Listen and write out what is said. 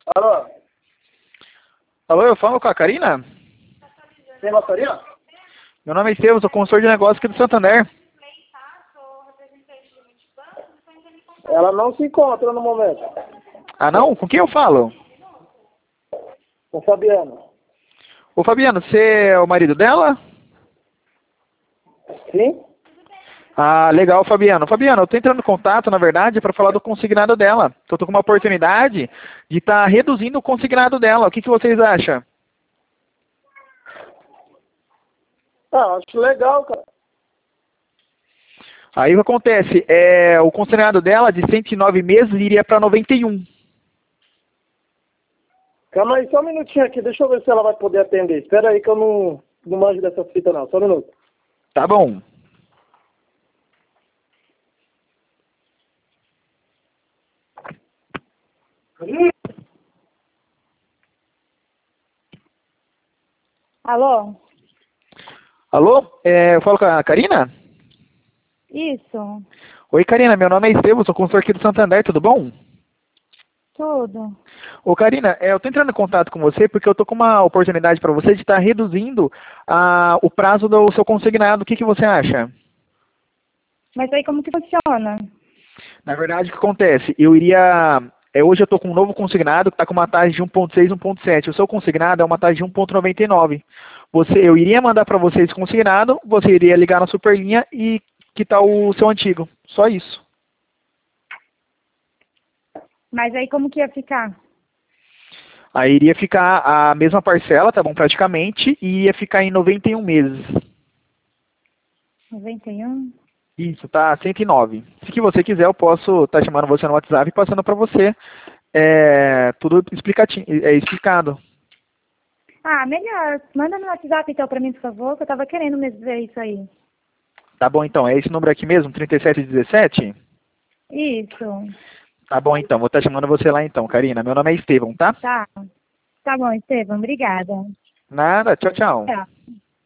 Alô? Alô, eu falo com a Karina? Tem uma Karina? Meu nome é Estevam, sou consultor de negócios aqui do Santander. Ela não se encontra no momento. Ah, não? Com quem eu falo? Com Fabiana. Ô, Fabiano, você é o marido dela? Sim? Ah, legal, Fabiano. Fabiano, eu tô entrando em contato, na verdade, para falar do consignado dela. Que eu tô com uma oportunidade de estar reduzindo o consignado dela. O que vocês acham? Ah, acho legal, cara. Aí o que acontece? O consignado dela, de 109 meses, iria para 91. Calma aí, só um minutinho aqui. Deixa eu ver se ela vai poder atender. Espera aí que eu não manjo dessa fita, não. Só um minuto. Tá bom. Alô? Alô? Eu falo com a Karina? Isso, Oi, Karina, meu nome é Estevam, sou consultor aqui do Santander, tudo bom? tudo. Ô, Karina, eu tô entrando em contato com você porque eu tô com uma oportunidade para você de estar reduzindo o prazo do seu consignado. O que você acha? Mas aí como que funciona? Na verdade, o que acontece? Hoje eu tô com um novo consignado que está com uma taxa de 1,6, 1,7. O seu consignado é uma taxa de 1,99. Eu iria mandar para você esse consignado, você iria ligar na Superlinha e quitar o seu antigo. Só isso. Mas aí como que ia ficar? Aí iria ficar a mesma parcela, tá bom? Praticamente, e ia ficar em 91 meses. 91? Isso, tá 109. Se que você quiser, eu posso estar chamando você no WhatsApp e passando para você tudo explicado. Ah, melhor. Manda no WhatsApp então pra mim, por favor, que eu tava querendo mesmo ver isso aí. Tá bom, então. É esse número aqui mesmo, 3717? Isso. Tá bom, então. Vou estar chamando você lá, então, Karina. Meu nome é Estevão, tá? Tá. Tá bom, Estevam. Obrigada. Nada. Tchau, tchau. Tchau.